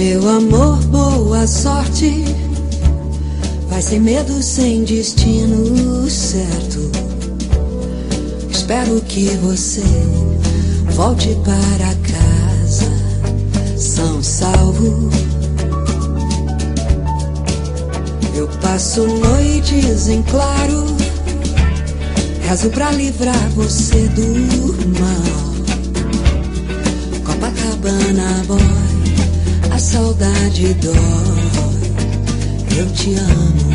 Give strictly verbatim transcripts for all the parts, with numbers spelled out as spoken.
Meu amor, boa sorte. Vai sem medo, sem destino certo. Espero que você volte para casa são salvo. Eu passo noites em claro, rezo pra livrar você do mal. Copacabana boy, a saudade dói, eu te amo.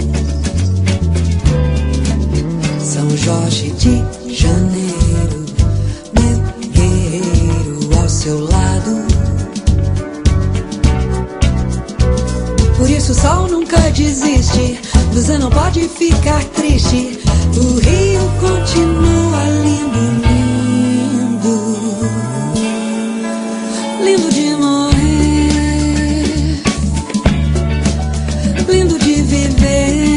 São Jorge de Janeiro, meu guerreiro ao seu lado. Por isso o sol nunca desiste, você não pode ficar triste. O rio continua lindo, lindo, lindo de morrer, lindo de viver.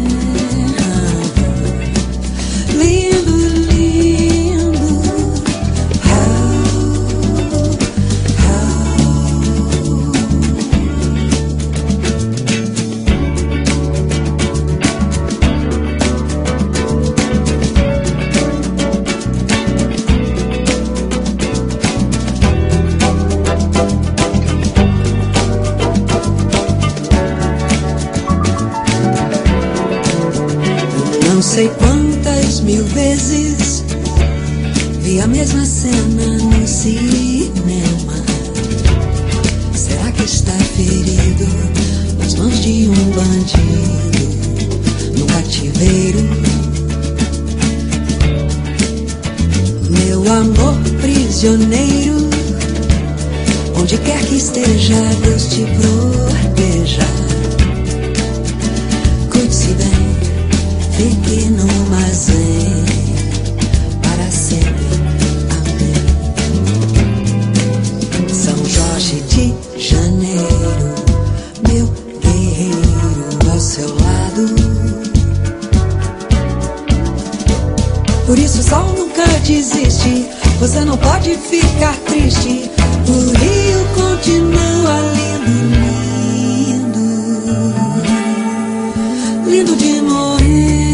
Não sei quantas mil vezes vi a mesma cena no cinema. Será que está ferido nas mãos de um bandido no cativeiro? Meu amor prisioneiro, onde quer que esteja, Deus te proteja. Cuide-se bem, fique no armazém para sempre, amém. São Jorge de Janeiro, meu guerreiro ao seu lado. Por isso o sol nunca desiste, você não pode ficar triste. O rio continua lindo, lindo, lindo de morrer.